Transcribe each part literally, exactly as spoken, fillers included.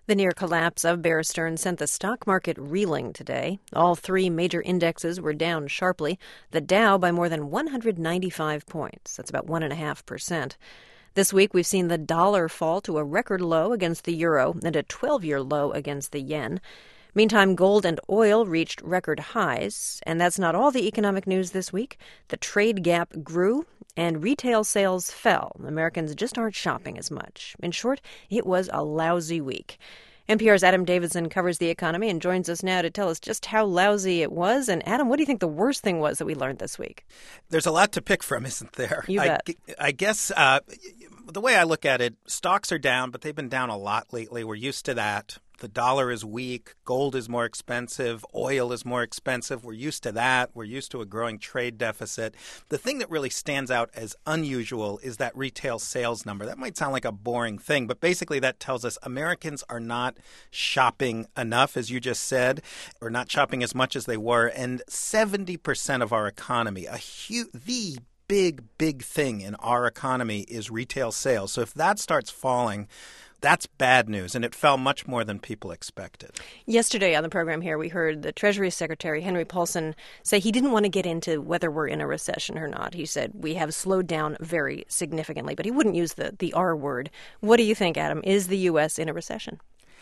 The near collapse of Bear Stearns sent the stock market reeling today. All three major indexes were down sharply. The Dow by more than one hundred ninety-five points. That's about one point five percent. This week, we've seen the dollar fall to a record low against the euro and a twelve-year low against the yen. Meantime, gold and oil reached record highs. And that's not all the economic news this week. The trade gap grew and retail sales fell. Americans just aren't shopping as much. In short, it was a lousy week. N P R's Adam Davidson covers the economy and joins us now to tell us just how lousy it was. And Adam, what do you think the worst thing was that we learned this week? There's a lot to pick from, isn't there? You bet. I, I guess uh, the way I look at it, stocks are down, but they've been down a lot lately. We're used to that. The dollar is weak. Gold is more expensive. Oil is more expensive. We're used to that. We're used to a growing trade deficit. The thing that really stands out as unusual is that retail sales number. That might sound like a boring thing, but basically that tells us Americans are not shopping enough, as you just said, or not shopping as much as they were. And seventy percent of our economy, a huge, the big, big thing in our economy is retail sales. So if that starts falling, that's bad news, and it fell much more than people expected. Yesterday on the program here, we heard the Treasury Secretary, Henry Paulson, say he didn't want to get into whether we're in a recession or not. He said we have slowed down very significantly, but he wouldn't use the, the R word. What do you think, Adam? Is the U S in a recession?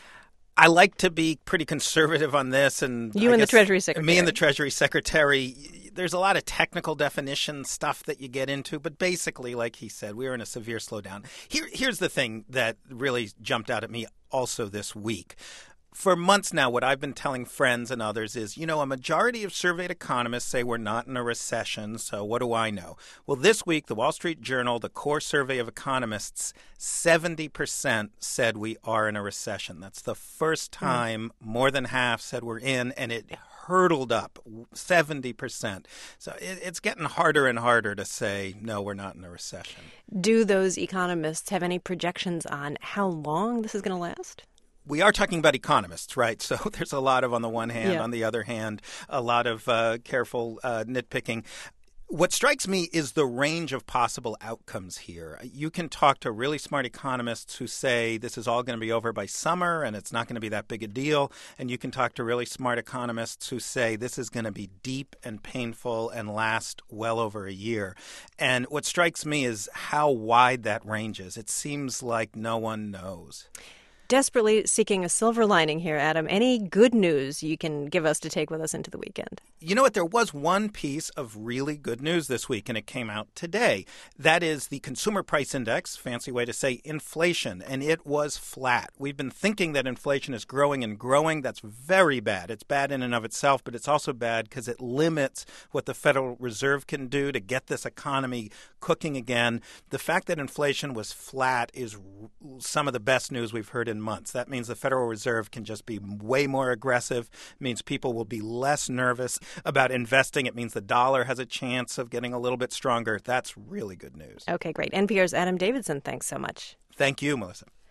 I like to be pretty conservative on this. and You I and the guess Treasury Secretary. Me and the Treasury Secretary. There's a lot of technical definition stuff that you get into, but basically, like he said, we are in a severe slowdown. Here, here's the thing that really jumped out at me also this week. For months now, what I've been telling friends and others is, you know, a majority of surveyed economists say we're not in a recession, so what do I know? Well, this week, the Wall Street Journal, the core survey of economists, seventy percent said we are in a recession. That's the first time mm. more than half said we're in, and it hurtled up seventy percent. So it, it's getting harder and harder to say, no, we're not in a recession. Do those economists have any projections on how long this is going to last? We are talking about economists, right? So there's a lot of, on the one hand, yeah. on the other hand, a lot of uh, careful uh, nitpicking. What strikes me is the range of possible outcomes here. You can talk to really smart economists who say this is all going to be over by summer and it's not going to be that big a deal. And you can talk to really smart economists who say this is going to be deep and painful and last well over a year. And what strikes me is how wide that range is. It seems like no one knows. Desperately seeking a silver lining here, Adam. Any good news you can give us to take with us into the weekend? You know what? There was one piece of really good news this week, and it came out today. That is the Consumer Price Index, fancy way to say inflation, and it was flat. We've been thinking that inflation is growing and growing. That's very bad. It's bad in and of itself, but it's also bad because it limits what the Federal Reserve can do to get this economy cooking again. The fact that inflation was flat is some of the best news we've heard in months. That means the Federal Reserve can just be way more aggressive. It means people will be less nervous about investing. It means the dollar has a chance of getting a little bit stronger. That's really good news. Okay, great. N P R's Adam Davidson, thanks so much. Thank you, Melissa.